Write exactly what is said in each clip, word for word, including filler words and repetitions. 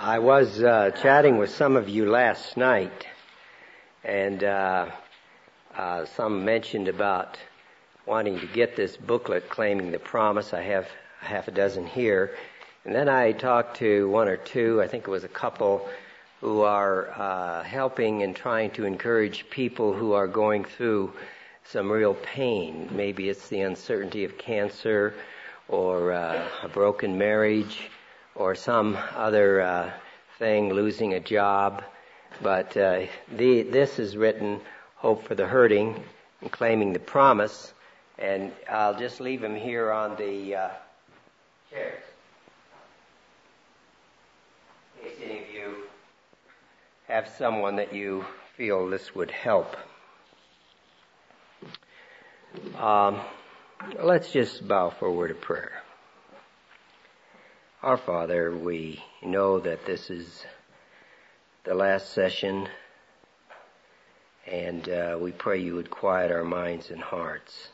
I was uh, chatting with some of you last night, and uh, uh, some mentioned about wanting to get this booklet, Claiming the Promise. I have half a dozen here. And then I talked to one or two, I think it was a couple, who are uh, helping and trying to encourage people who are going through some real pain. Maybe it's the uncertainty of cancer, or uh, a broken marriage, or some other uh, thing, losing a job. But uh, the, this is written, Hope for the Hurting, and Claiming the Promise. And I'll just leave them here on the uh, chairs. In case any of you have someone that you feel this would help. Um, let's just bow for a word of prayer. Our Father, we know that this is the last session, and uh, we pray you would quiet our minds and hearts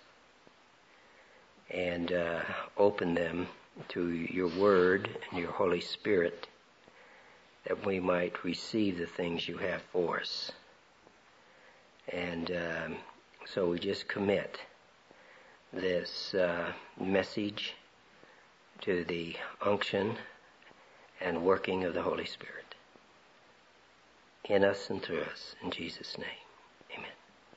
and uh, open them to your Word and your Holy Spirit, that we might receive the things you have for us. And um, so we just commit this uh, message to the unction and working of the Holy Spirit in us and through us. In Jesus' name, amen.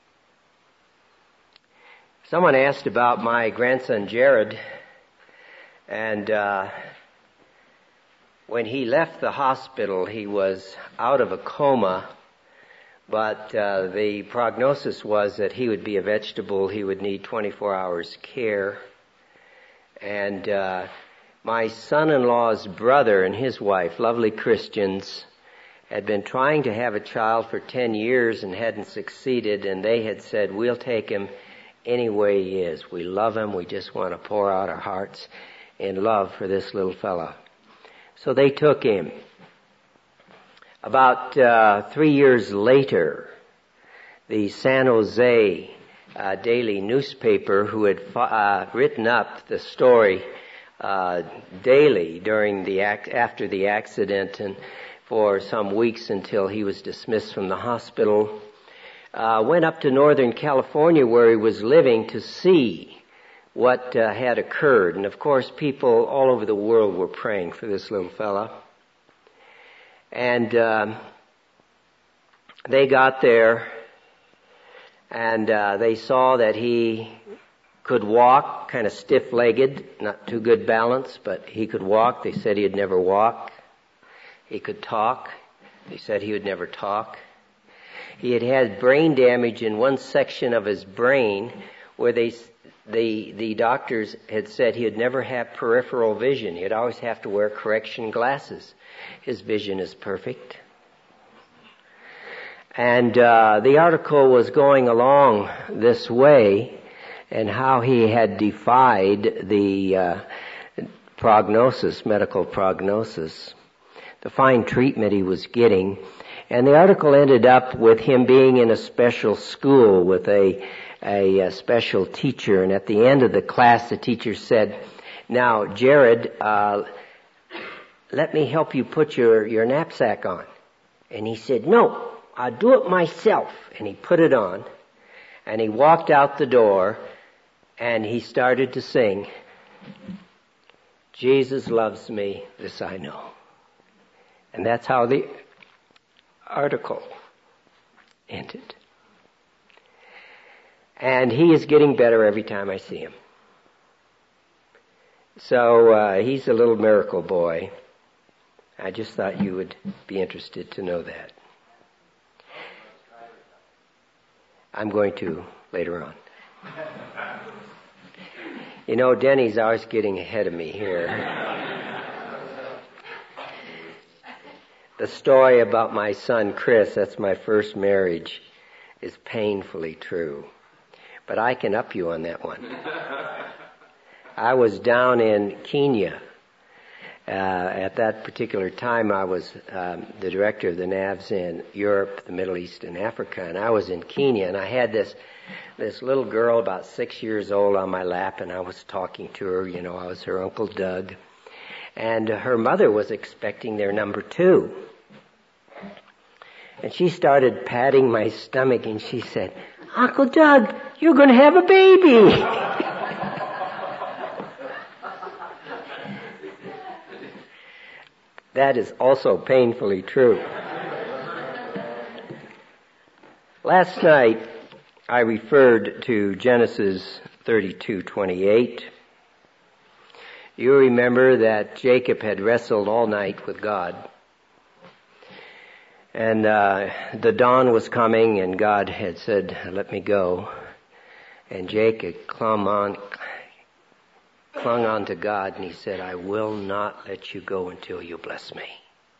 Someone asked about my grandson Jared, and uh, when he left the hospital, he was out of a coma, but uh, the prognosis was that he would be a vegetable. He would need twenty-four hours care. And uh, my son-in-law's brother and his wife, lovely Christians, had been trying to have a child for ten years and hadn't succeeded, and they had said, we'll take him any way he is. We love him. We just want to pour out our hearts in love for this little fella. So they took him. About uh, three years later, the San Jose uh, daily newspaper, who had uh, written up the story uh, daily during the ac- after the accident and for some weeks until he was dismissed from the hospital, uh, went up to Northern California where he was living to see what uh, had occurred. And of course, people all over the world were praying for this little fella. And um, they got there, and uh, they saw that he could walk, kind of stiff-legged, not too good balance, but he could walk. They said he'd never walk. He could talk. They said he would never talk. He had had brain damage in one section of his brain where they the the doctors had said he'd never have peripheral vision. He'd always have to wear correction glasses. His vision is perfect. And uh, the article was going along this way, and how he had defied the uh, prognosis, medical prognosis, the fine treatment he was getting. And the article ended up with him being in a special school with a, a, a special teacher. And at the end of the class, the teacher said, now, Jared, uh, let me help you put your, your knapsack on. And he said, no, I'll do it myself. And he put it on, and he walked out the door, and he started to sing, Jesus loves me, this I know. And that's how the article ended. And he is getting better every time I see him. So uh, he's a little miracle boy. I just thought you would be interested to know that. I'm going to later on. You know, Denny's always getting ahead of me here. The story about my son Chris, that's my first marriage, is painfully true. But I can up you on that one. I was down in Kenya. Uh, at that particular time, I was um, the director of the N A Vs in Europe, the Middle East, and Africa, and I was in Kenya, and I had this this little girl about six years old on my lap, and I was talking to her. You know, I was her Uncle Doug. And her mother was expecting their number two. And she started patting my stomach and she said, "Uncle Doug, you're going to have a baby." That is also painfully true. Last night, I referred to Genesis thirty-two twenty-eight. You remember that Jacob had wrestled all night with God. And uh, the dawn was coming and God had said, "Let me go." And Jacob clung on, clung on to God and he said, "I will not let you go until you bless me."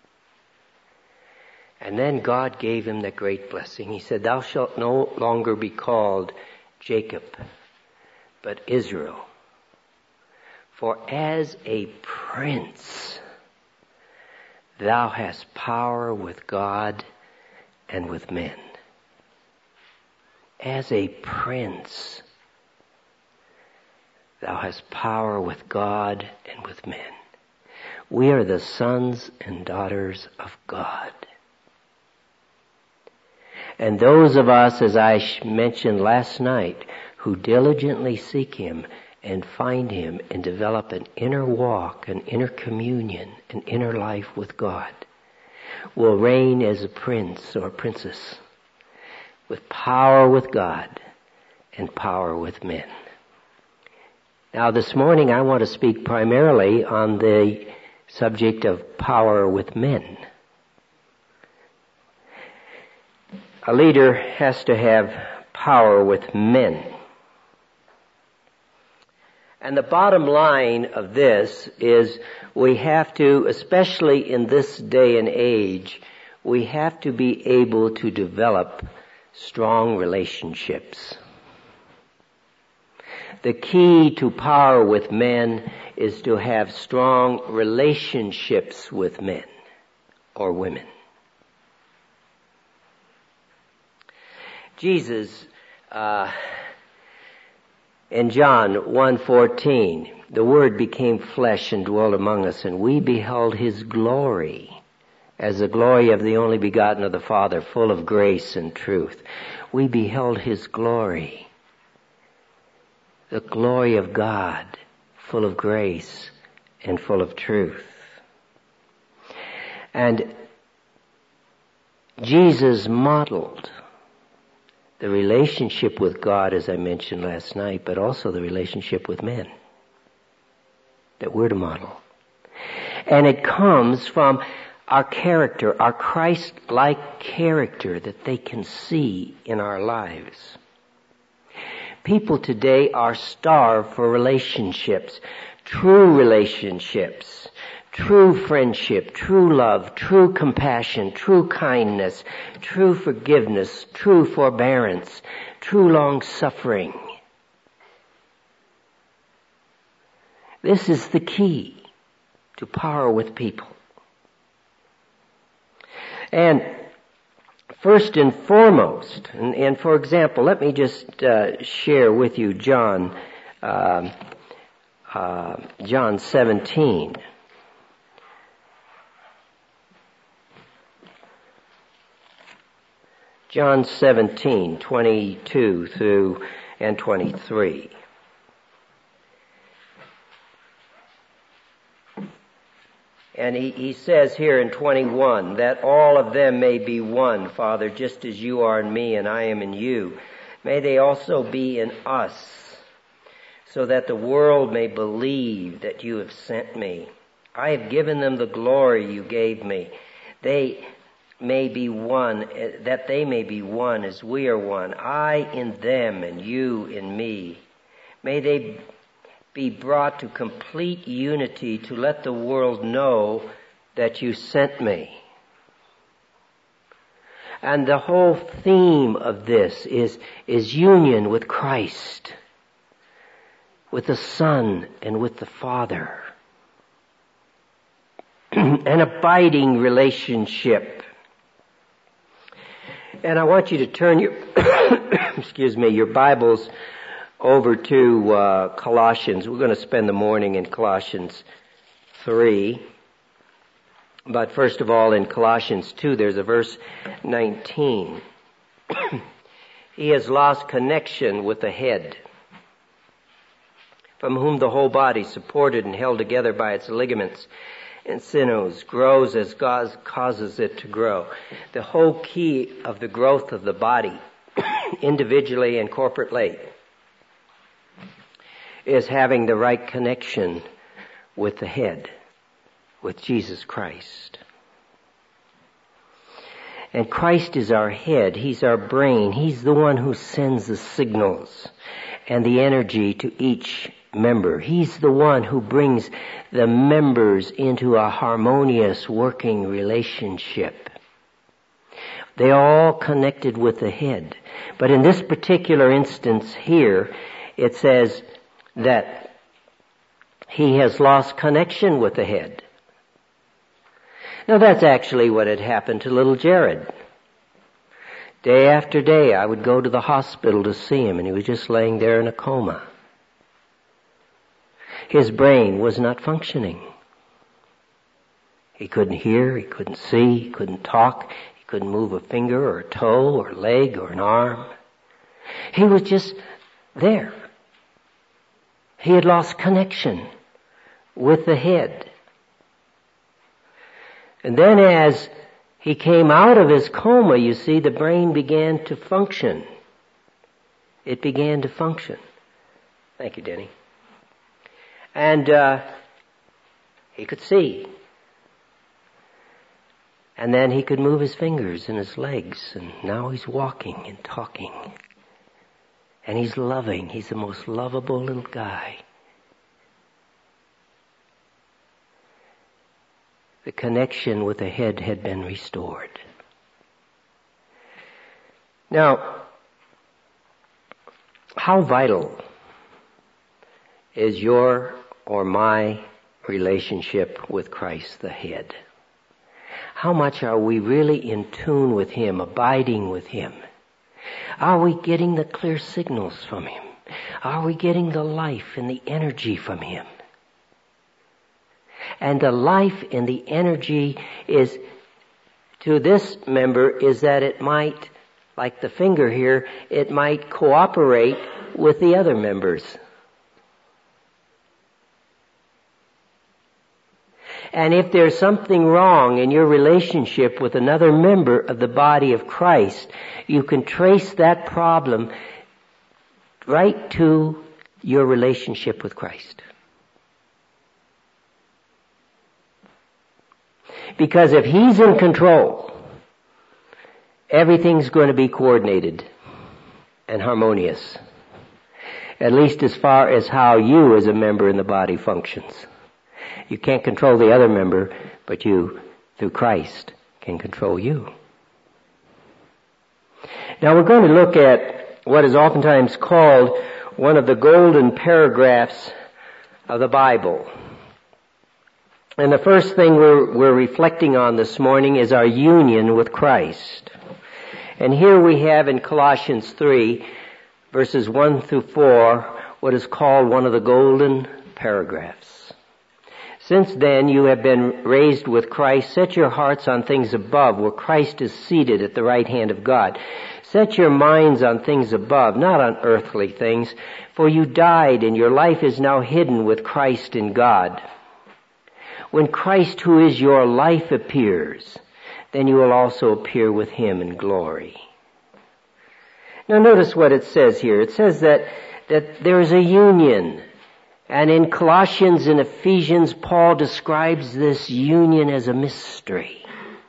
And then God gave him that great blessing. He said, "Thou shalt no longer be called Jacob, but Israel. For as a prince, thou hast power with God and with men." As a prince, thou hast power with God and with men. We are the sons and daughters of God. And those of us, as I mentioned last night, who diligently seek Him and find Him and develop an inner walk, an inner communion, an inner life with God, will reign as a prince or princess with power with God and power with men. Now this morning I want to speak primarily on the subject of power with men. A leader has to have power with men. And the bottom line of this is we have to, especially in this day and age, we have to be able to develop strong relationships. The key to power with men is to have strong relationships with men or women. Jesus, uh, in John one fourteen, the Word became flesh and dwelt among us, and we beheld His glory as the glory of the only begotten of the Father, full of grace and truth. We beheld His glory, the glory of God, full of grace and full of truth. And Jesus modeled the relationship with God, as I mentioned last night, but also the relationship with men that we're to model. And it comes from our character, our Christ-like character that they can see in our lives. People today are starved for relationships, true relationships, true friendship, true love, true compassion, true kindness, true forgiveness, true forbearance, true long-suffering. This is the key to power with people. And first and foremost, and, and for example, let me just uh, share with you John, uh, uh, John seventeen. John seventeen, twenty-two through and twenty-three. And he, he says here in twenty-one, that all of them may be one, Father, just as you are in me and I am in you. May they also be in us, so that the world may believe that you have sent me. I have given them the glory you gave me. They may be one, that they may be one as we are one. I in them and you in me. May they be brought to complete unity to let the world know that you sent me. And the whole theme of this is, is union with Christ, with the Son and with the Father. An abiding relationship. And I want you to turn your, excuse me, your Bibles over to uh, Colossians. We're going to spend the morning in Colossians three. But first of all, in Colossians two, there's a verse nineteen. He has lost connection with the head, from whom the whole body, supported and held together by its ligaments and sinews, grows as God causes it to grow. The whole key of the growth of the body, individually and corporately, is having the right connection with the head, with Jesus Christ. And Christ is our head. He's our brain. He's the one who sends the signals and the energy to each member. He's the one who brings the members into a harmonious working relationship. They are all connected with the head. But in this particular instance here, it says that he has lost connection with the head. Now that's actually what had happened to little Jared. Day after day I would go to the hospital to see him, and he was just laying there in a coma. His brain was not functioning. He couldn't hear, he couldn't see, he couldn't talk, he couldn't move a finger or a toe or a leg or an arm. He was just there. He had lost connection with the head. And then as he came out of his coma, you see, the brain began to function. It began to function. Thank you, Denny. And uh, he could see. And then he could move his fingers and his legs. And now he's walking and talking. And he's loving. He's the most lovable little guy. The connection with the head had been restored. Now, how vital is your or my relationship with Christ the head? How much are we really in tune with Him, abiding with Him? Are we getting the clear signals from Him? Are we getting the life and the energy from Him? And the life and the energy is, to this member, is that it might, like the finger here, it might cooperate with the other members. And if there's something wrong in your relationship with another member of the body of Christ, you can trace that problem right to your relationship with Christ. Because if He's in control, everything's going to be coordinated and harmonious. At least as far as how you as a member in the body functions. You can't control the other member, but you, through Christ, can control you. Now we're going to look at what is oftentimes called one of the golden paragraphs of the Bible. And the first thing we're, we're reflecting on this morning is our union with Christ. And here we have in Colossians three, verses one through four, what is called one of the golden paragraphs. Since then you have been raised with Christ, set your hearts on things above, where Christ is seated at the right hand of God. Set your minds on things above, not on earthly things, for you died and your life is now hidden with Christ in God. When Christ, who is your life, appears, then you will also appear with Him in glory. Now notice what it says here. It says that, that there is a union. And in Colossians and Ephesians, Paul describes this union as a mystery.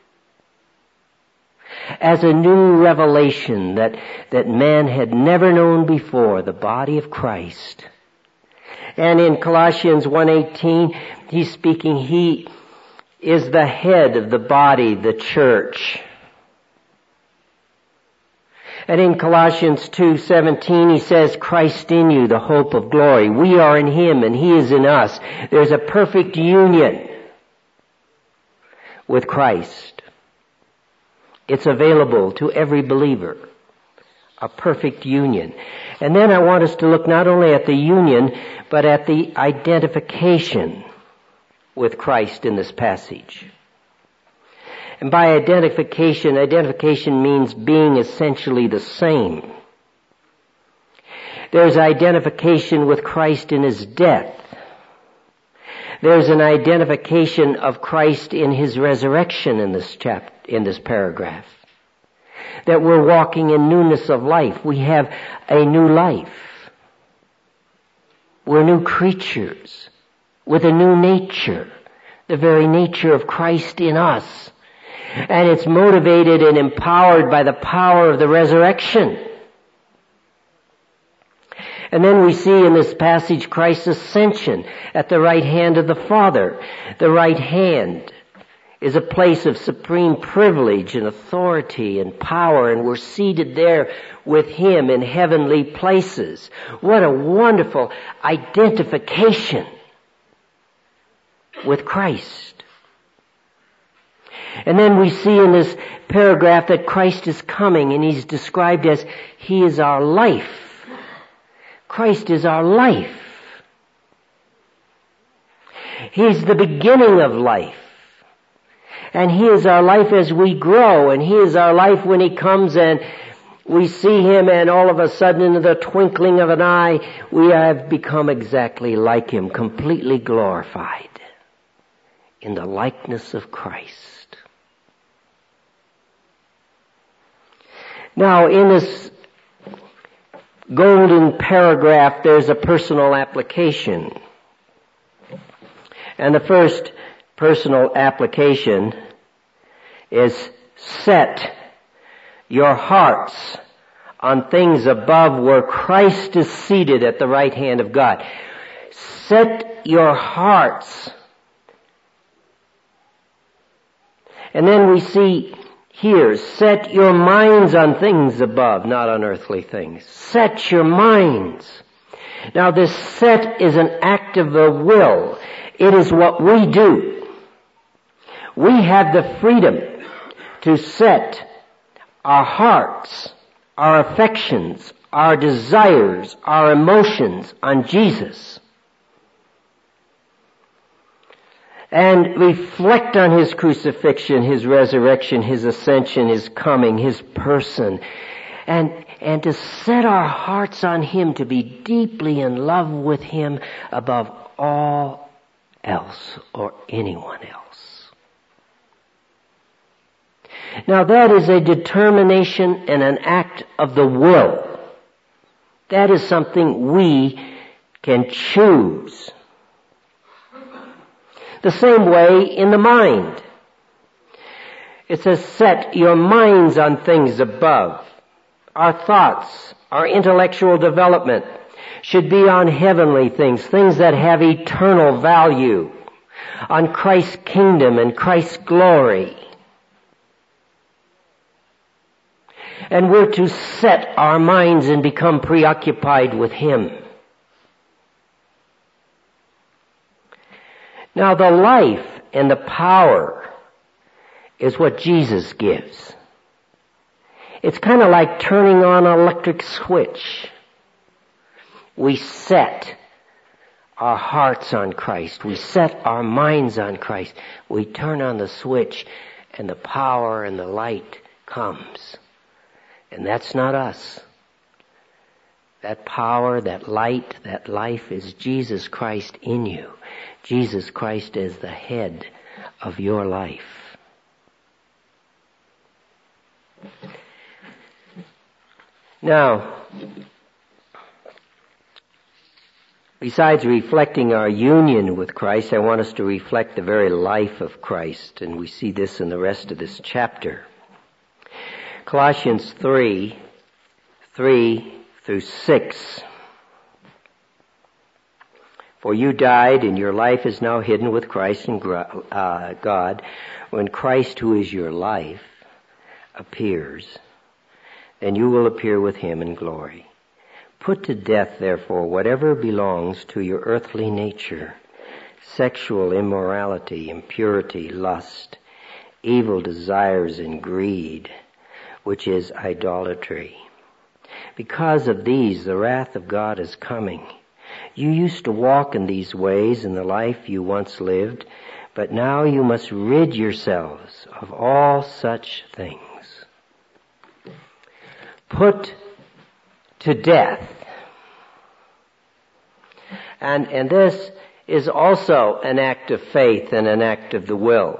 As a new revelation that, that man had never known before, the body of Christ. And in Colossians one eighteen, he's speaking, He is the head of the body, the church. And in Colossians two seventeen, he says, Christ in you, the hope of glory. We are in Him and He is in us. There's a perfect union with Christ. It's available to every believer. A perfect union. And then I want us to look not only at the union, but at the identification with Christ in this passage. And by identification, identification means being essentially the same. There's identification with Christ in His death. There's an identification of Christ in His resurrection in this chapter, in this paragraph. That we're walking in newness of life. We have a new life. We're new creatures with a new nature, the very nature of Christ in us. And it's motivated and empowered by the power of the resurrection. And then we see in this passage Christ's ascension at the right hand of the Father. The right hand is a place of supreme privilege and authority and power, and we're seated there with Him in heavenly places. What a wonderful identification with Christ. And then we see in this paragraph that Christ is coming, and He's described as He is our life. Christ is our life. He's the beginning of life. And He is our life as we grow, and He is our life when He comes and we see Him, and all of a sudden in the twinkling of an eye we have become exactly like Him, completely glorified in the likeness of Christ. Now, in this golden paragraph, there's a personal application. And the first personal application is set your hearts on things above where Christ is seated at the right hand of God. Set your hearts. And then we see here, set your minds on things above, not on earthly things. Set your minds. Now this set is an act of the will. It is what we do. We have the freedom to set our hearts, our affections, our desires, our emotions on Jesus. And reflect on His crucifixion, His resurrection, His ascension, His coming, His person. And, and to set our hearts on Him, to be deeply in love with Him above all else or anyone else. Now that is a determination and an act of the will. That is something we can choose. The same way in the mind. It says, set your minds on things above. Our thoughts, our intellectual development should be on heavenly things, things that have eternal value, on Christ's kingdom and Christ's glory. And we're to set our minds and become preoccupied with Him. Now the life and the power is what Jesus gives. It's kind of like turning on an electric switch. We set our hearts on Christ. We set our minds on Christ. We turn on the switch and the power and the light comes. And that's not us. That power, that light, that life is Jesus Christ in you. Jesus Christ is the head of your life. Now, besides reflecting our union with Christ, I want us to reflect the very life of Christ, and we see this in the rest of this chapter. Colossians three, three through six. For you died, and your life is now hidden with Christ in God. When Christ, who is your life, appears, then you will appear with Him in glory. Put to death, therefore, whatever belongs to your earthly nature: sexual immorality, impurity, lust, evil desires, and greed, which is idolatry. Because of these, the wrath of God is coming. You used to walk in these ways in the life you once lived, but now you must rid yourselves of all such things. Put to death. And, and this is also an act of faith and an act of the will.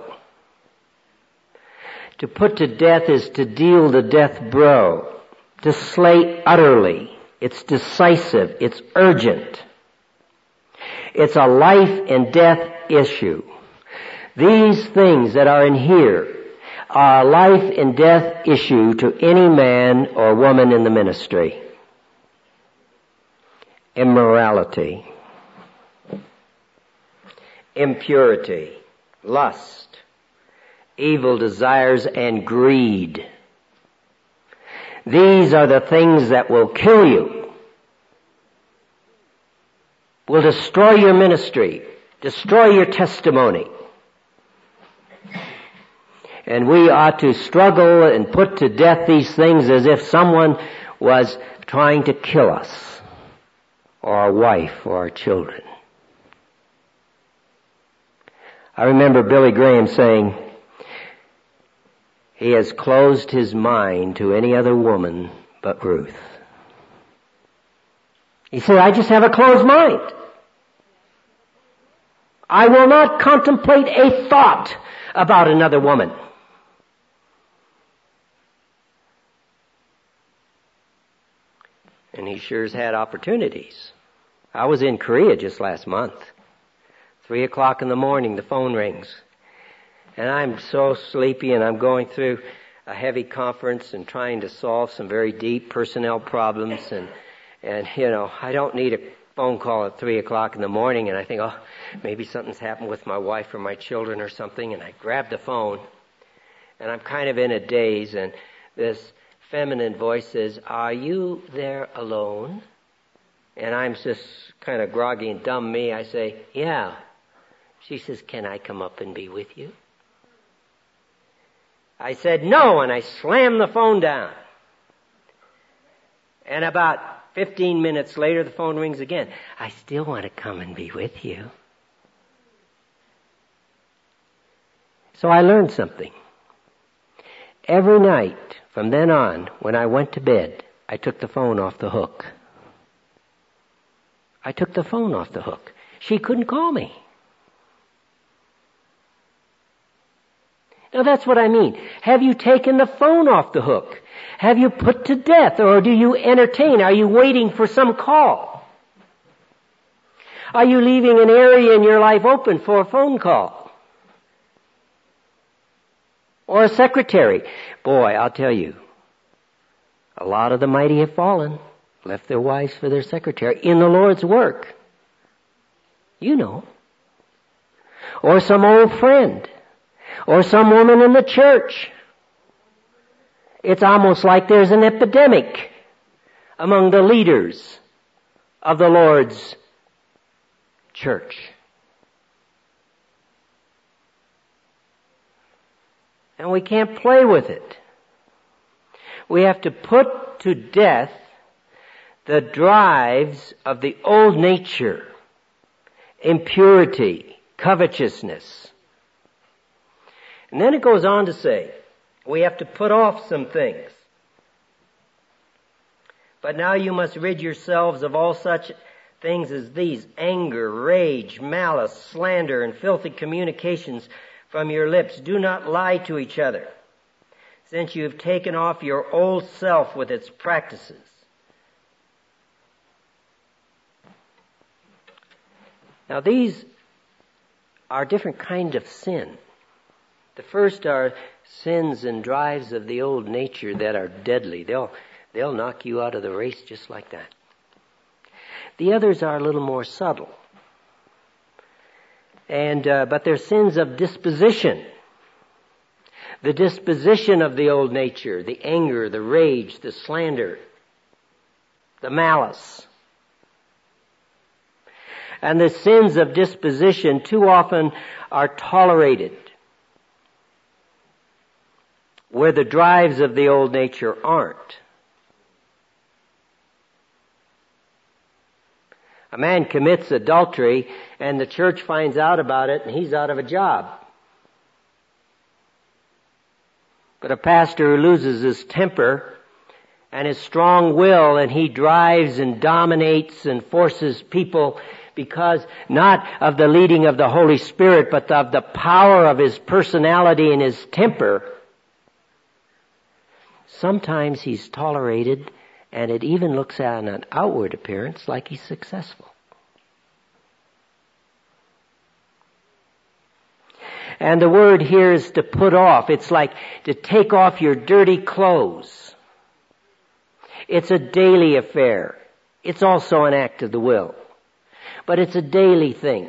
To put to death is to deal the death blow, to slay utterly. It's decisive. It's urgent. It's a life and death issue. These things that are in here are a life and death issue to any man or woman in the ministry. Immorality, impurity, lust, evil desires, and greed. These are the things that will kill you, will destroy your ministry, destroy your testimony. And we ought to struggle and put to death these things as if someone was trying to kill us, or our wife, or our children. I remember Billy Graham saying, he has closed his mind to any other woman but Ruth. He said, I just have a closed mind. I will not contemplate a thought about another woman. And he sure has had opportunities. I was in Korea just last month. Three o'clock in the morning, the phone rings. And I'm so sleepy, and I'm going through a heavy conference and trying to solve some very deep personnel problems. And, and you know, I don't need a phone call at three o'clock in the morning. And I think, oh, maybe something's happened with my wife or my children or something. And I grab the phone, and I'm kind of in a daze. And this feminine voice says, are you there alone? And I'm just kind of groggy and dumb me. I say, yeah. She says, can I come up and be with you? I said, no, and I slammed the phone down. And about fifteen minutes later, the phone rings again. I still want to come and be with you. So I learned something. Every night, from then on, when I went to bed, I took the phone off the hook. I took the phone off the hook. She couldn't call me. Now that's what I mean. Have you taken the phone off the hook? Have you put to death, or do you entertain? Are you waiting for some call? Are you leaving an area in your life open for a phone call? Or a secretary? Boy, I'll tell you, a lot of the mighty have fallen, left their wives for their secretary in the Lord's work. You know. Or some old friend. Or some woman in the church. It's almost like there's an epidemic among the leaders of the Lord's church. And we can't play with it. We have to put to death the drives of the old nature, impurity, covetousness. And then it goes on to say, we have to put off some things. But now you must rid yourselves of all such things as these: anger, rage, malice, slander, and filthy communications from your lips. Do not lie to each other, since you have taken off your old self with its practices. Now these are different kinds of sin. The first are sins and drives of the old nature that are deadly. They'll, they'll knock you out of the race just like that. The others are a little more subtle. And, uh, but they're sins of disposition. The disposition of the old nature, the anger, the rage, the slander, the malice. And the sins of disposition too often are tolerated, where the drives of the old nature aren't. A man commits adultery and the church finds out about it and he's out of a job. But a pastor who loses his temper and his strong will and he drives and dominates and forces people because not of the leading of the Holy Spirit but of the power of his personality and his temper, sometimes he's tolerated and it even looks at an outward appearance like he's successful. And the word here is to put off. It's like to take off your dirty clothes. It's a daily affair. It's also an act of the will. But it's a daily thing.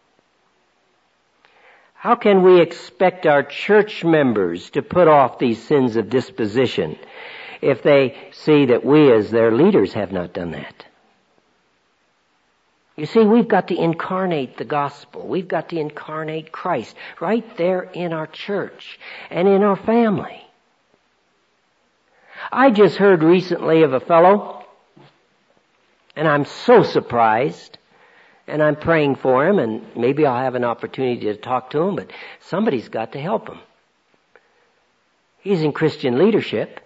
How can we expect our church members to put off these sins of disposition if they see that we as their leaders have not done that? You see, we've got to incarnate the gospel. We've got to incarnate Christ right there in our church and in our family. I just heard recently of a fellow, and I'm so surprised, and I'm praying for him, and maybe I'll have an opportunity to talk to him, but somebody's got to help him. He's in Christian leadership.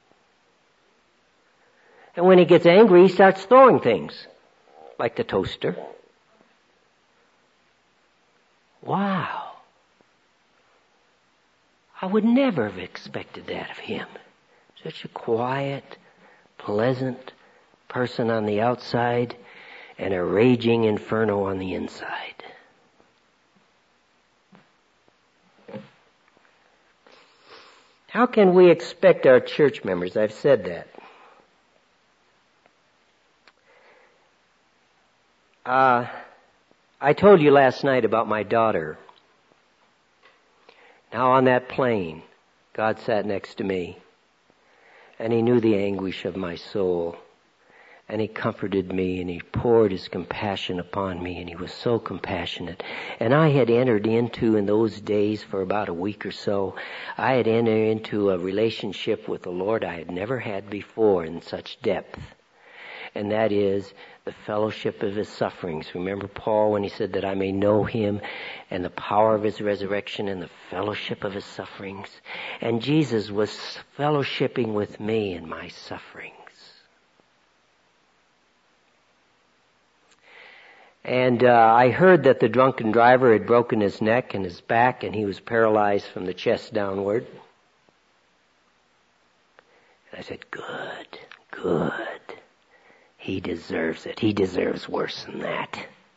And when he gets angry, he starts throwing things, like the toaster. Wow. I would never have expected that of him. Such a quiet, pleasant person on the outside and a raging inferno on the inside. How can we expect our church members? I've said that. Uh, I told you last night about my daughter. Now on that plane, God sat next to me, and He knew the anguish of my soul, and He comforted me, and He poured His compassion upon me, and He was so compassionate. And I had entered into, in those days, for about a week or so, I had entered into a relationship with the Lord I had never had before in such depth. And that is the fellowship of His sufferings. Remember Paul when he said that I may know Him and the power of His resurrection and the fellowship of His sufferings. And Jesus was fellowshipping with me in my sufferings. And uh, I heard that the drunken driver had broken his neck and his back and he was paralyzed from the chest downward. And I said, good, good. He deserves it. He deserves worse than that.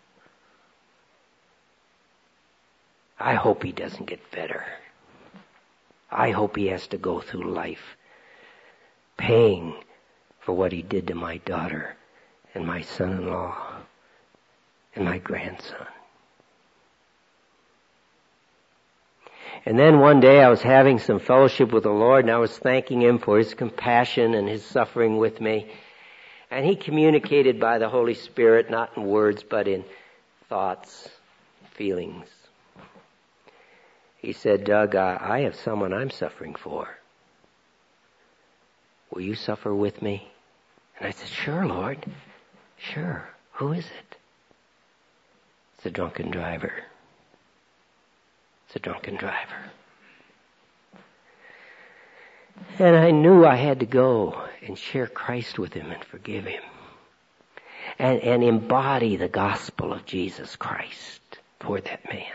I hope he doesn't get better. I hope he has to go through life paying for what he did to my daughter and my son-in-law and my grandson. And then one day I was having some fellowship with the Lord and I was thanking Him for His compassion and His suffering with me. And He communicated by the Holy Spirit, not in words, but in thoughts, feelings. He said, Doug, I, I have someone I'm suffering for. Will you suffer with me? And I said, sure, Lord. Sure. Who is it? It's a drunken driver. It's a drunken driver. And I knew I had to go and share Christ with him and forgive him. And, and embody the gospel of Jesus Christ for that man.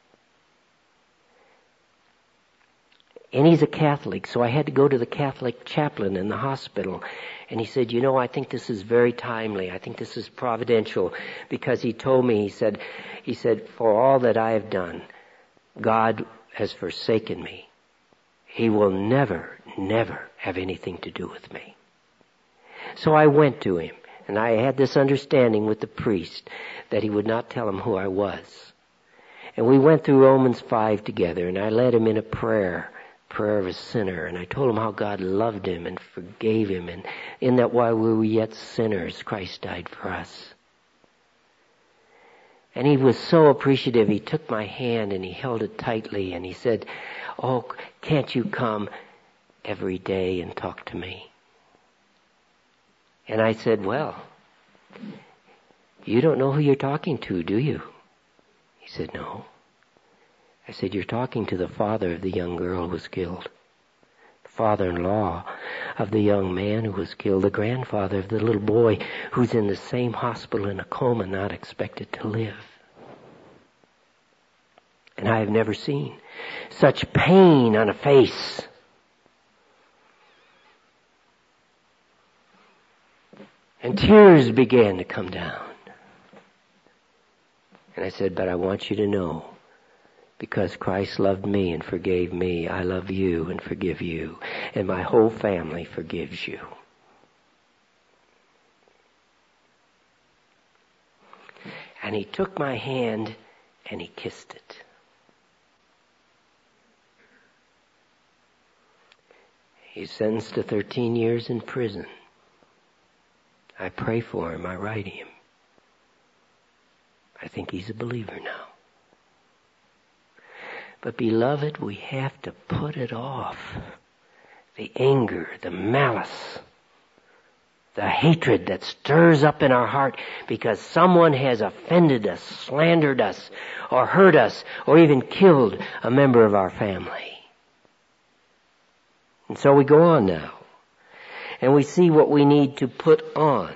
And he's a Catholic, so I had to go to the Catholic chaplain in the hospital. And he said, you know, I think this is very timely. I think this is providential. Because he told me, he said, he said, for all that I have done, God has forsaken me. He will never, never have anything to do with me. So I went to him, and I had this understanding with the priest that he would not tell him who I was. And we went through Romans five together, and I led him in a prayer, prayer of a sinner, and I told him how God loved him and forgave him, and in that while we were yet sinners, Christ died for us. And he was so appreciative. He took my hand and he held it tightly and he said, oh, can't you come every day and talk to me? And I said, well, "You don't know who you're talking to, do you?" He said, "No." I said, "You're talking to the father of the young girl who was killed, the father-in-law of the young man who was killed, the grandfather of the little boy who's in the same hospital in a coma, not expected to live. And I have never seen such pain on a face." And tears began to come down. And I said, "But I want you to know, because Christ loved me and forgave me, I love you and forgive you. And my whole family forgives you." And he took my hand and he kissed it. He's sentenced to thirteen years in prison. I pray for him. I write him. I think he's a believer now. But beloved, we have to put it off. The anger, the malice, the hatred that stirs up in our heart because someone has offended us, slandered us, or hurt us, or even killed a member of our family. And so we go on now. And we see what we need to put on.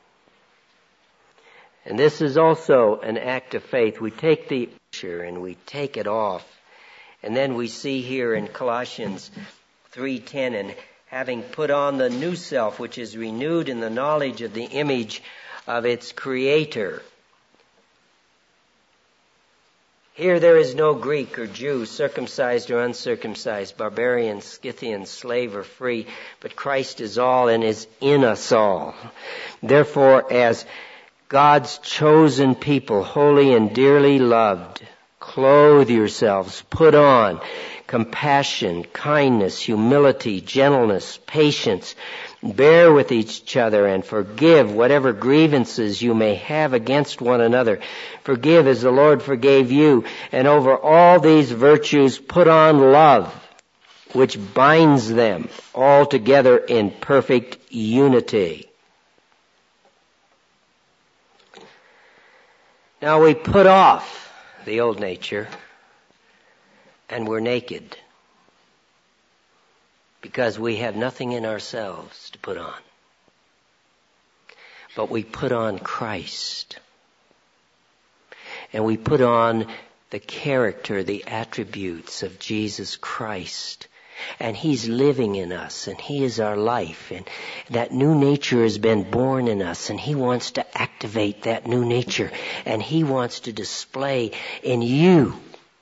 And this is also an act of faith. We take the picture and we take it off. And then we see here in Colossians three ten, "And having put on the new self, which is renewed in the knowledge of the image of its Creator." Here there is no Greek or Jew, circumcised or uncircumcised, barbarian, Scythian, slave or free, but Christ is all and is in us all. Therefore, as God's chosen people, holy and dearly loved, clothe yourselves, put on compassion, kindness, humility, gentleness, patience. Bear with each other and forgive whatever grievances you may have against one another. Forgive as the Lord forgave you. And over all these virtues put on love, which binds them all together in perfect unity. Now we put off the old nature and we're naked, because we have nothing in ourselves to put on. But we put on Christ. And we put on the character, the attributes of Jesus Christ. And He's living in us, and He is our life. And that new nature has been born in us, and He wants to activate that new nature. And He wants to display in you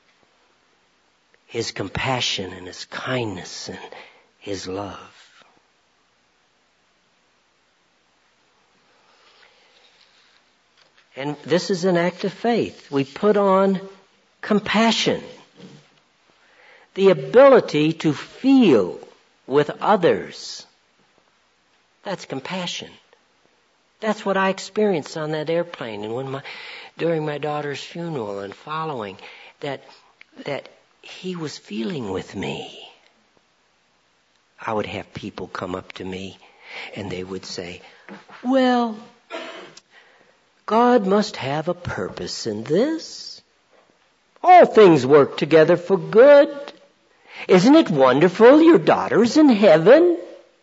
His compassion and His kindness and His love. And this is an act of faith. We put on compassion. The ability to feel with others. That's compassion. That's what I experienced on that airplane and when my, during my daughter's funeral and following, that, that He was feeling with me. I would have people come up to me and they would say, "Well, God must have a purpose in this. All things work together for good. Isn't it wonderful your daughter's in heaven?"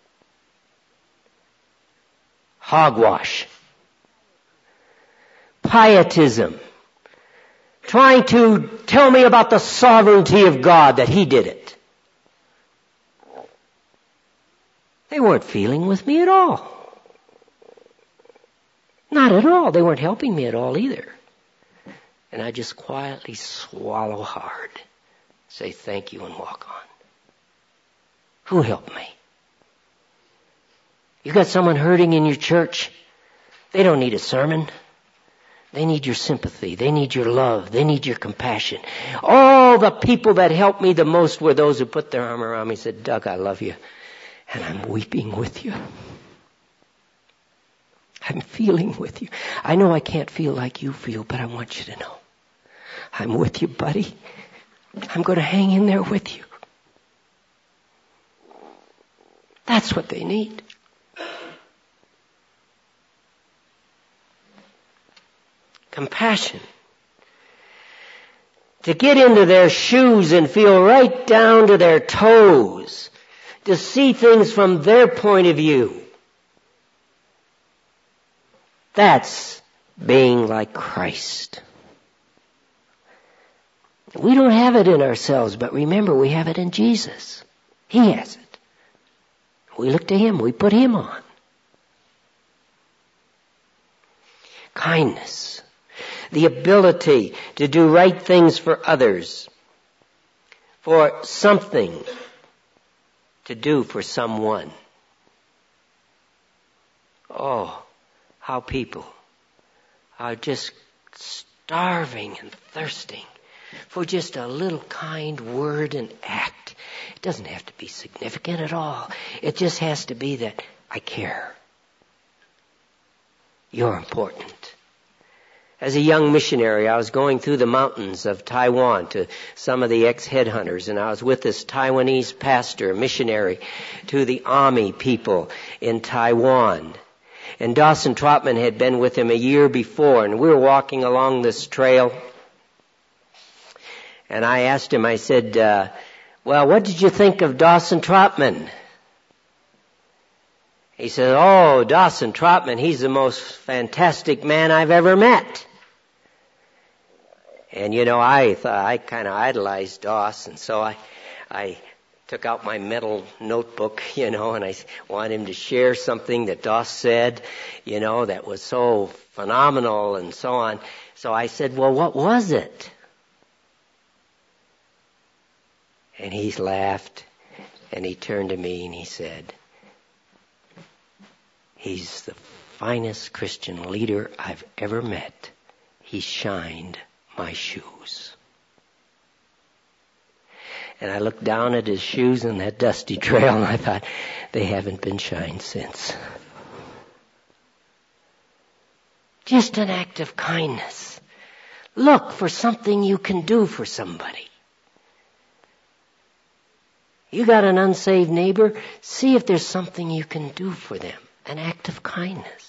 Hogwash. Pietism. Trying to tell me about the sovereignty of God, that He did it. They weren't feeling with me at all. Not at all. They weren't helping me at all either. And I just quietly swallow hard, say thank you and walk on. Who helped me? You got someone hurting in your church? They don't need a sermon. They need your sympathy. They need your love. They need your compassion. All the people that helped me the most were those who put their arm around me and said, "Doug, I love you. And I'm weeping with you. I'm feeling with you. I know I can't feel like you feel, but I want you to know. I'm with you, buddy. I'm going to hang in there with you." That's what they need. compassion. To get into their shoes and feel right down to their toes. To see things from their point of view. That's being like Christ. We don't have it in ourselves, but remember, we have it in Jesus. He has it. We look to Him. We put Him on. Kindness. The ability to do right things for others. For something to do for someone. Oh, how people are just starving and thirsting for just a little kind word and act. It doesn't have to be significant at all. It just has to be that I care. You're important. As a young missionary, I was going through the mountains of Taiwan to some of the ex-headhunters, and I was with this Taiwanese pastor, missionary to the Ami people in Taiwan. And Dawson Trotman had been with him a year before, and we were walking along this trail. And I asked him, I said, uh, well, what did you think of Dawson Trotman? He said, oh, Dawson Trotman, he's the most fantastic man I've ever met. And, you know, I thought, I kind of idolized Doss, and so I, I took out my metal notebook, you know, and I wanted him to share something that Doss said, you know, that was so phenomenal and so on. So I said, well, what was it? And he laughed, and he turned to me and he said, he's the finest Christian leader I've ever met. He shined my shoes. And I looked down at his shoes in that dusty trail, and I thought, they haven't been shined since. Just an act of kindness. Look for something you can do for somebody. You got an unsaved neighbor, see if there's something you can do for them. An act of kindness.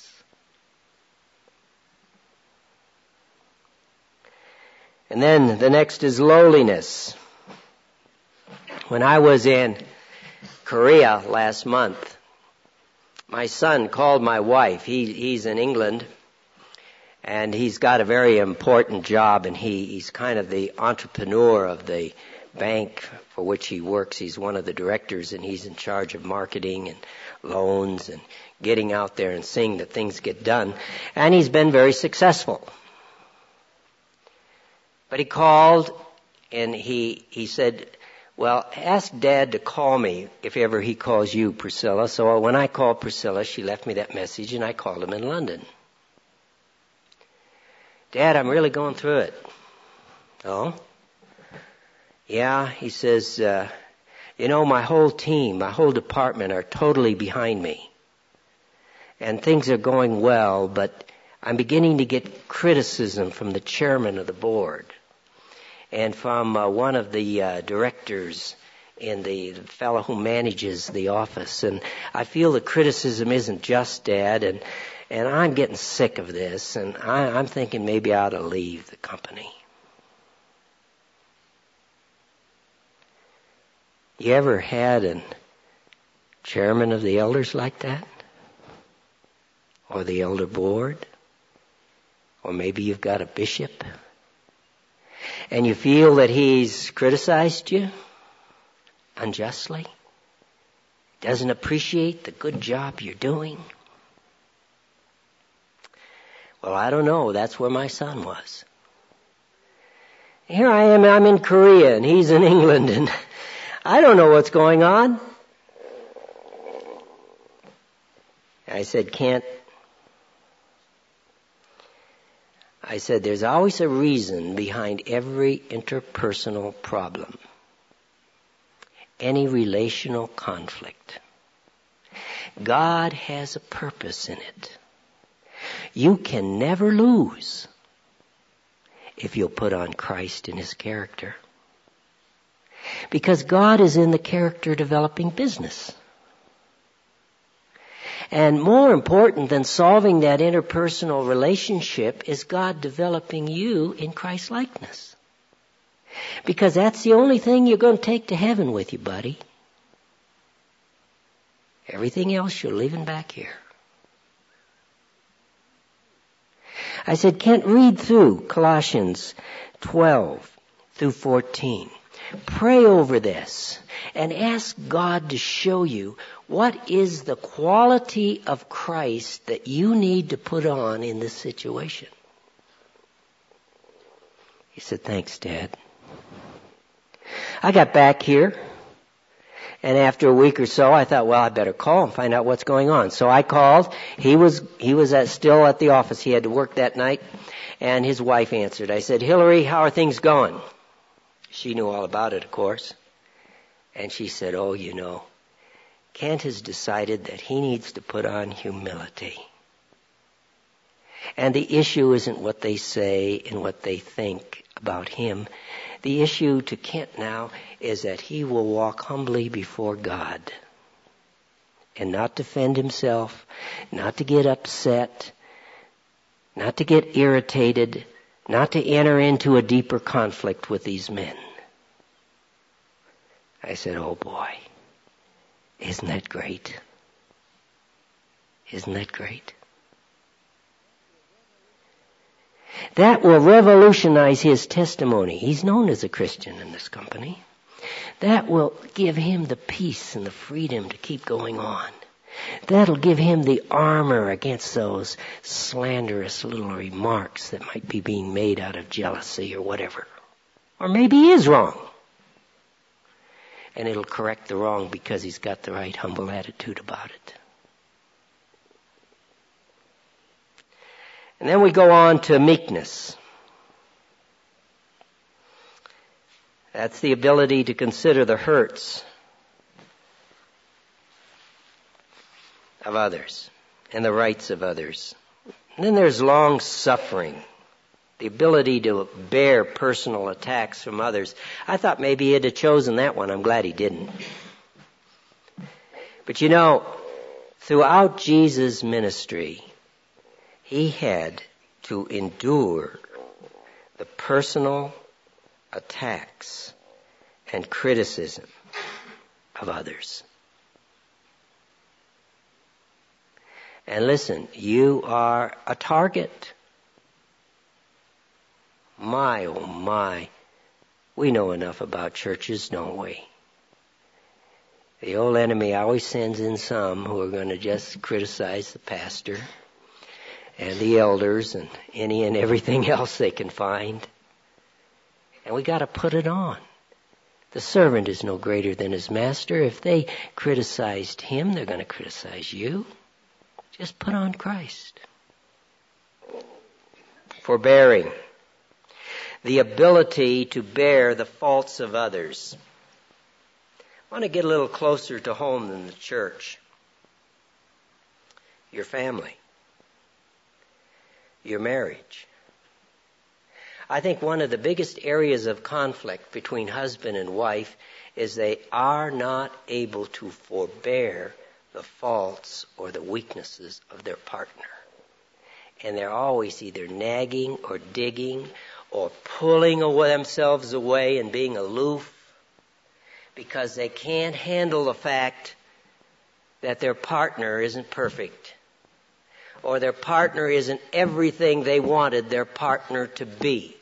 And then the next is lowliness. When I was in Korea last month, my son called my wife. He, he's in England, and he's got a very important job, and he, he's kind of the entrepreneur of the bank for which he works. He's one of the directors, and he's in charge of marketing and loans and getting out there and seeing that things get done. And he's been very successful. But he called and he he said, well, ask Dad to call me if ever he calls you, Priscilla. So when I called Priscilla, she left me that message, and I called him in London. Dad, I'm really going through it. Oh? Yeah, he says, uh, you know, my whole team, my whole department are totally behind me. And things are going well, but I'm beginning to get criticism from the chairman of the board and from uh, one of the uh, directors in the, the fellow who manages the office. And I feel the criticism isn't just, Dad, and, and I'm getting sick of this, and I, I'm thinking maybe I ought to leave the company. You ever had a chairman of the elders like that? Or the elder board? Or maybe you've got a bishop? And you feel that he's criticized you unjustly? Doesn't appreciate the good job you're doing? Well, I don't know. That's where my son was. Here I am. I'm in Korea, and he's in England, and I don't know what's going on. I said, Kent, I said, there's always a reason behind every interpersonal problem, any relational conflict. God has a purpose in it. You can never lose if you'll put on Christ in His character. Because God is in the character developing business. And more important than solving that interpersonal relationship is God developing you in Christ's likeness. Because that's the only thing you're going to take to heaven with you, buddy. Everything else you're leaving back here. I said, Kent, read through Colossians twelve through fourteen. Pray over this and ask God to show you what is the quality of Christ that you need to put on in this situation. He said, thanks, Dad. I got back here, and after a week or so, I thought, well, I better call and find out what's going on. So I called. He was he was at, still at the office. He had to work that night, and his wife answered. I said, Hillary, how are things going? She knew all about it, of course. And she said, oh, you know, Kent has decided that he needs to put on humility. And the issue isn't what they say and what they think about him. The issue to Kent now is that he will walk humbly before God and not defend himself, not to get upset, not to get irritated, not to enter into a deeper conflict with these men. I said, oh boy, isn't that great? Isn't that great? That will revolutionize his testimony. He's known as a Christian in this company. That will give him the peace and the freedom to keep going on. That'll give him the armor against those slanderous little remarks that might be being made out of jealousy or whatever. Or maybe he is wrong. And it'll correct the wrong because he's got the right humble attitude about it. And then we go on to meekness. That's the ability to consider the hurts of others and the rights of others. And then there's long suffering, the ability to bear personal attacks from others. I thought maybe he'd have chosen that one. I'm glad he didn't. But you know, throughout Jesus' ministry, he had to endure the personal attacks and criticism of others. And listen, you are a target. My, oh my, we know enough about churches, don't we? The old enemy always sends in some who are going to just criticize the pastor and the elders and any and everything else they can find. And we got to put it on. The servant is no greater than his master. If they criticized him, they're going to criticize you. Just put on Christ. Forbearing. The ability to bear the faults of others. I want to get a little closer to home than the church. Your family. Your marriage. I think one of the biggest areas of conflict between husband and wife is they are not able to forbear the faults or the weaknesses of their partner. And they're always either nagging or digging or pulling themselves away and being aloof because they can't handle the fact that their partner isn't perfect. Or their partner isn't everything they wanted their partner to be.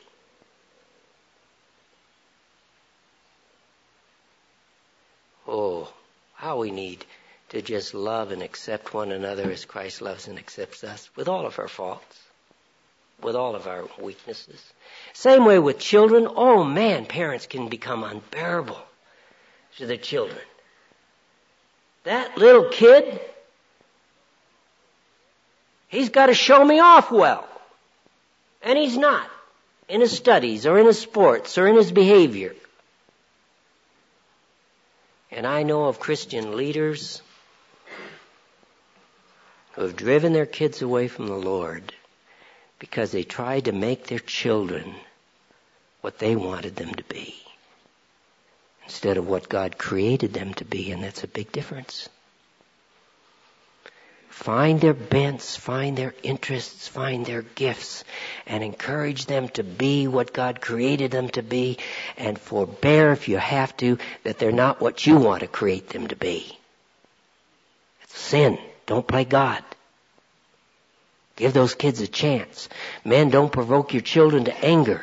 Oh, how we need to just love and accept one another as Christ loves and accepts us, with all of our faults, with all of our weaknesses. Same way with children. Oh man, parents can become unbearable to the children. That little kid, he's got to show me off well. And he's not. In his studies or in his sports or in his behavior. And I know of Christian leaders who have driven their kids away from the Lord because they tried to make their children what they wanted them to be instead of what God created them to be, and that's a big difference. Find their bents, find their interests, find their gifts, and encourage them to be what God created them to be, and forbear if you have to that they're not what you want to create them to be. It's sin. Don't play God. Give those kids a chance. Men, don't provoke your children to anger.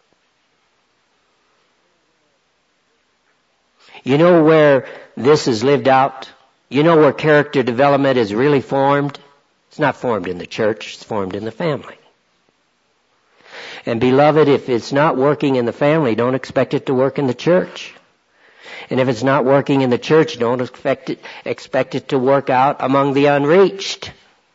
You know where this is lived out? You know where character development is really formed? It's not formed in the church, it's formed in the family. And beloved, if it's not working in the family, don't expect it to work in the church. And if it's not working in the church, don't expect it, expect it to work out among the unreached.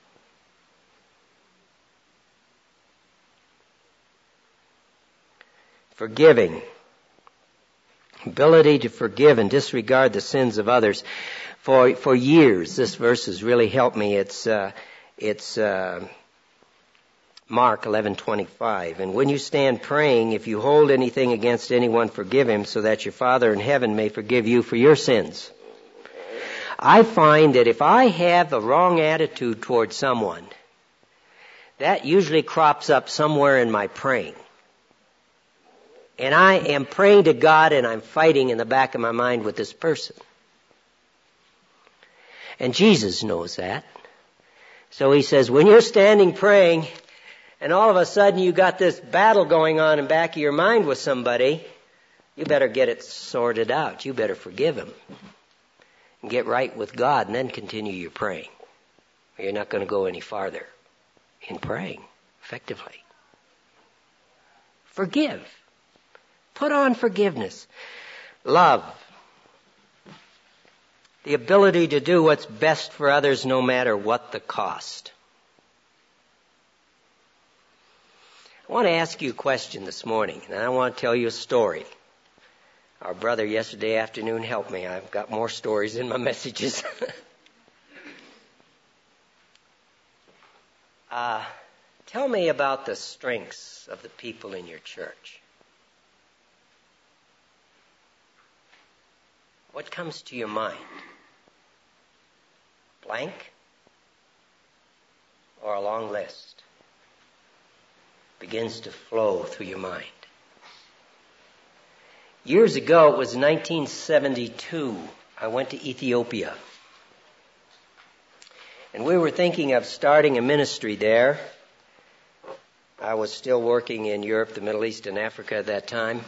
Forgiving. Ability to forgive and disregard the sins of others. For for years, this verse has really helped me. It's uh, it's uh, Mark eleven twenty-five. And when you stand praying, if you hold anything against anyone, forgive him, so that your Father in heaven may forgive you for your sins. I find that if I have a wrong attitude towards someone, that usually crops up somewhere in my praying. And I am praying to God, and I'm fighting in the back of my mind with this person. And Jesus knows that. So he says, when you're standing praying, and all of a sudden you got this battle going on in the back of your mind with somebody, you better get it sorted out. You better forgive him. And get right with God, and then continue your praying. You're not going to go any farther in praying effectively. Forgive. Put on forgiveness. Love. The ability to do what's best for others no matter what the cost. I want to ask you a question this morning, and I want to tell you a story. Our brother yesterday afternoon helped me. I've got more stories in my messages. uh, tell me about the strengths of the people in your church. What comes to your mind? Blank? Or a long list? Begins to flow through your mind. Years ago, it was nineteen seventy-two, I went to Ethiopia. And we were thinking of starting a ministry there. I was still working in Europe, the Middle East, and Africa at that time.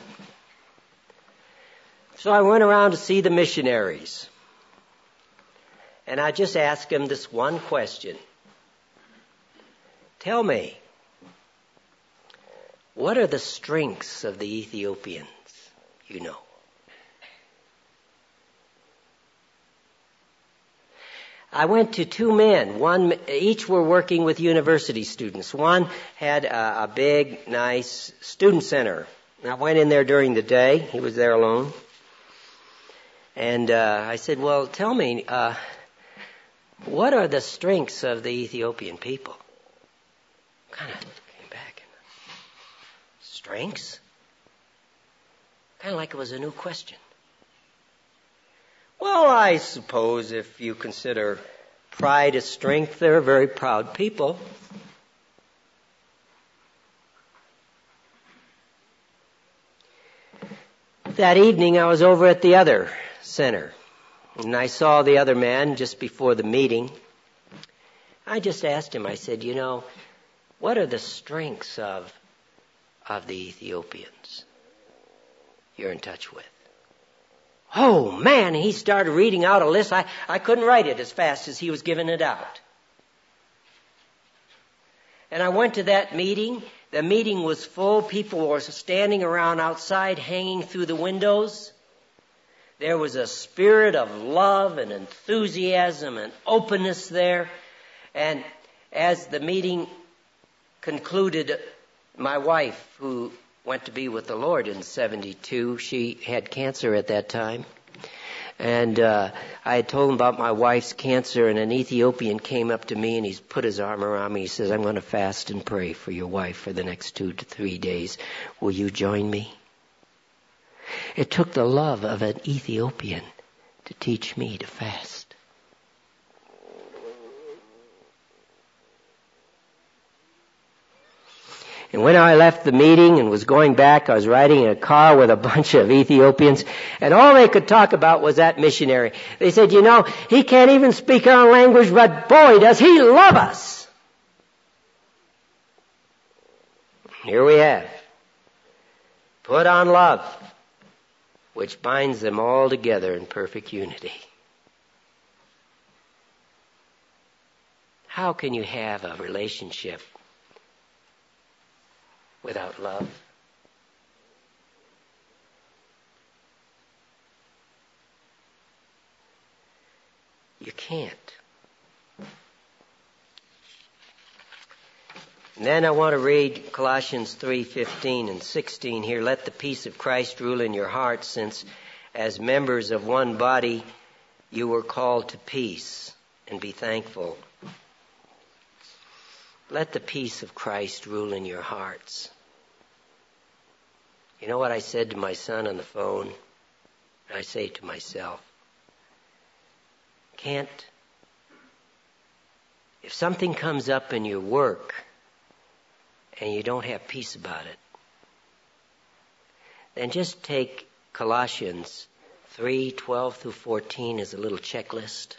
So I went around to see the missionaries. And I just asked them this one question. Tell me, what are the strengths of the Ethiopians you know? I went to two men. One, each were working with university students. One had a, a big, nice student center. I went in there during the day. He was there alone. And uh, I said, well, tell me, uh, what are the strengths of the Ethiopian people? Kind of came back. And, strengths? Kind of like it was a new question. Well, I suppose if you consider pride a strength, they're a very proud people. That evening I was over at the other center, and I saw the other man just before the meeting. I just asked him, I said, you know, what are the strengths of of the Ethiopians you're in touch with? Oh, man, he started reading out a list. I, I couldn't write it as fast as he was giving it out. And I went to that meeting. The meeting was full. People were standing around outside, hanging through the windows. There was a spirit of love and enthusiasm and openness there. And as the meeting concluded, my wife, who went to be with the Lord in seventy-two. She had cancer at that time. And uh, I had told him about my wife's cancer, and an Ethiopian came up to me and he's put his arm around me. He says, I'm going to fast and pray for your wife for the next two to three days. Will you join me? It took the love of an Ethiopian to teach me to fast. And when I left the meeting and was going back, I was riding in a car with a bunch of Ethiopians, and all they could talk about was that missionary. They said, you know, he can't even speak our language, but boy, does he love us. Here we have, put on love, which binds them all together in perfect unity. How can you have a relationship without love? You can't. And then I want to read Colossians three fifteen and sixteen here. Let the peace of Christ rule in your hearts, since as members of one body you were called to peace, and be thankful. Let the peace of Christ rule in your hearts. You know what I said to my son on the phone? I say to myself, can't, if something comes up in your work and you don't have peace about it, then just take Colossians three twelve through fourteen as a little checklist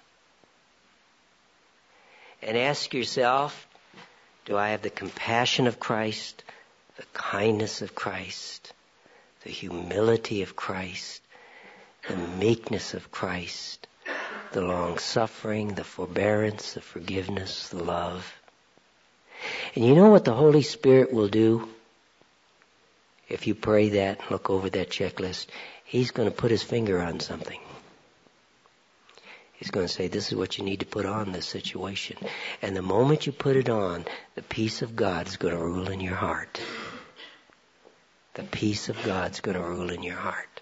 and ask yourself, do I have the compassion of Christ, the kindness of Christ, the humility of Christ, the meekness of Christ, the long-suffering, the forbearance, the forgiveness, the love? And you know what the Holy Spirit will do? If you pray that, look over that checklist, He's going to put His finger on something. He's going to say, this is what you need to put on this situation. And the moment you put it on, the peace of God is going to rule in your heart. The peace of God is going to rule in your heart.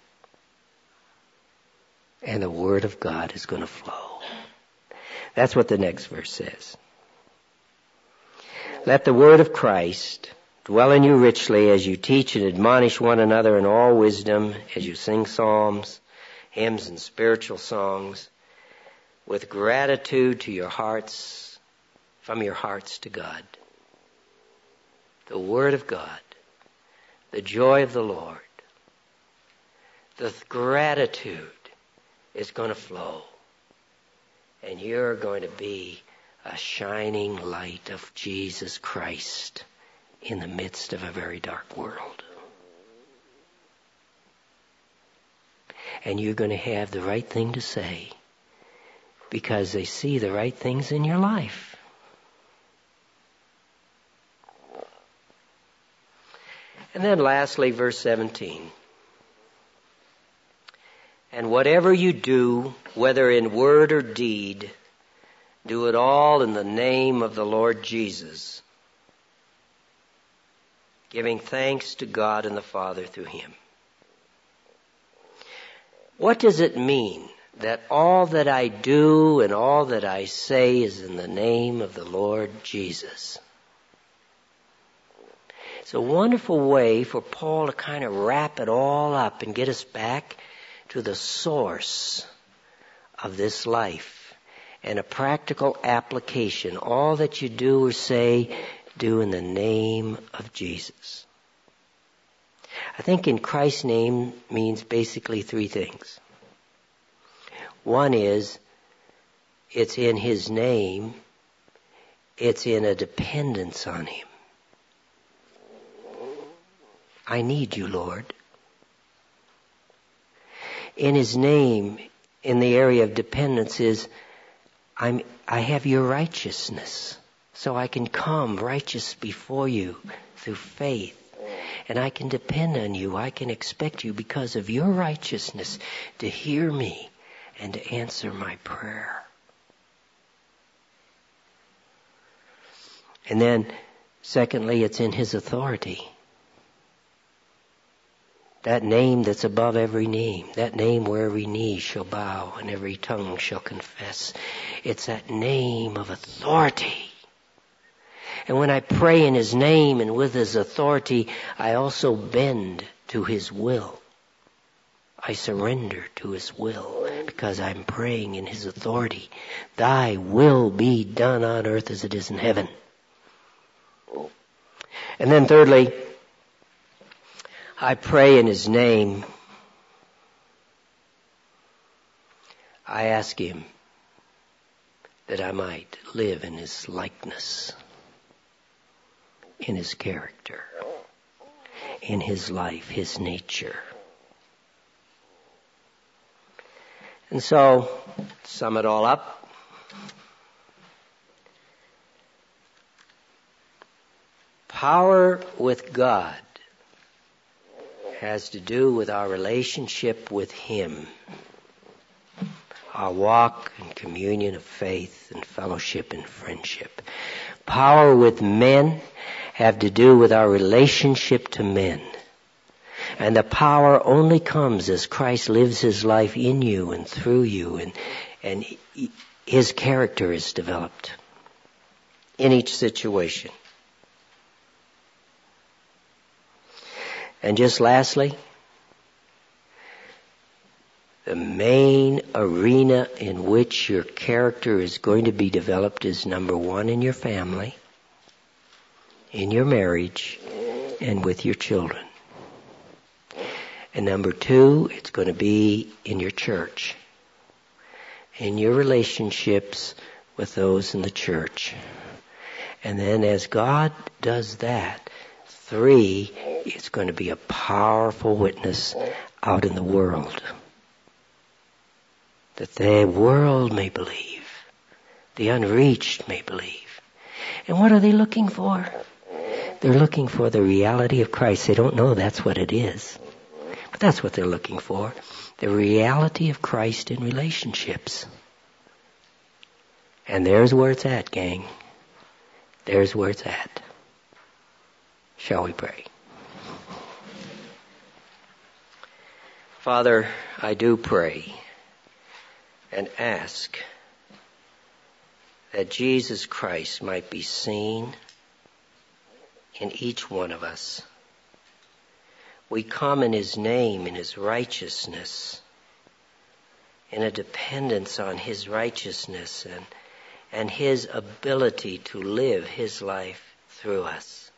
And the Word of God is going to flow. That's what the next verse says. Let the Word of Christ dwell in you richly as you teach and admonish one another in all wisdom, as you sing psalms, hymns, and spiritual songs, with gratitude to your hearts, from your hearts to God. The Word of God, the joy of the Lord, the gratitude is going to flow. And you're going to be a shining light of Jesus Christ in the midst of a very dark world. And you're going to have the right thing to say, because they see the right things in your life. And then lastly, verse seventeen. And whatever you do, whether in word or deed, do it all in the name of the Lord Jesus, giving thanks to God and the Father through Him. What does it mean that all that I do and all that I say is in the name of the Lord Jesus? It's a wonderful way for Paul to kind of wrap it all up and get us back to the source of this life and a practical application. All that you do or say, do in the name of Jesus. I think in Christ's name means basically three things. One is, it's in His name, it's in a dependence on Him. I need you, Lord. In His name, in the area of dependence, is I'm, I have your righteousness, so I can come righteous before you through faith. And I can depend on you. I can expect you because of your righteousness to hear me and to answer my prayer. And then, secondly, it's in His authority. That name that's above every name. That name where every knee shall bow and every tongue shall confess. It's that name of authority. And when I pray in His name and with His authority, I also bend to His will. I surrender to His will because I'm praying in His authority. Thy will be done on earth as it is in heaven. And then thirdly, I pray in His name. I ask Him that I might live in His likeness, in His character, in His life, His nature. And so, to sum it all up, power with God has to do with our relationship with Him, our walk and communion of faith and fellowship and friendship. Power with men have to do with our relationship to men. And the power only comes as Christ lives His life in you and through you, and, and His character is developed in each situation. And just lastly, the main arena in which your character is going to be developed is, number one, in your family, in your marriage, and with your children. And number two, it's going to be in your church, in your relationships with those in the church. And then as God does that, three, it's going to be a powerful witness out in the world, that the world may believe, the unreached may believe. And what are they looking for? They're looking for the reality of Christ. They don't know that's what it is, but that's what they're looking for, the reality of Christ in relationships. And there's where it's at, gang. There's where it's at. Shall we pray? Father, I do pray and ask that Jesus Christ might be seen in each one of us. We come in His name, in His righteousness, in a dependence on His righteousness and, and His ability to live His life through us.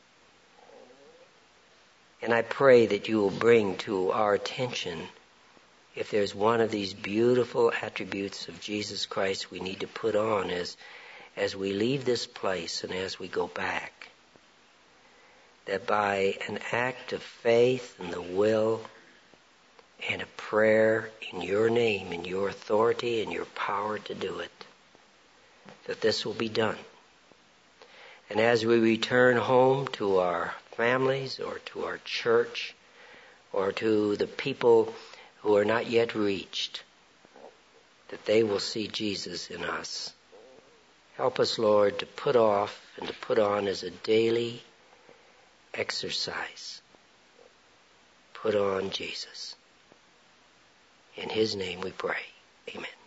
And I pray that you will bring to our attention, if there's one of these beautiful attributes of Jesus Christ we need to put on as, as we leave this place and as we go back, that by an act of faith and the will and a prayer in your name, in your authority and your power to do it, that this will be done. And as we return home to our families or to our church or to the people who are not yet reached, that they will see Jesus in us. Help us, Lord, to put off and to put on as a daily exercise. Put on Jesus. In His name we pray. Amen.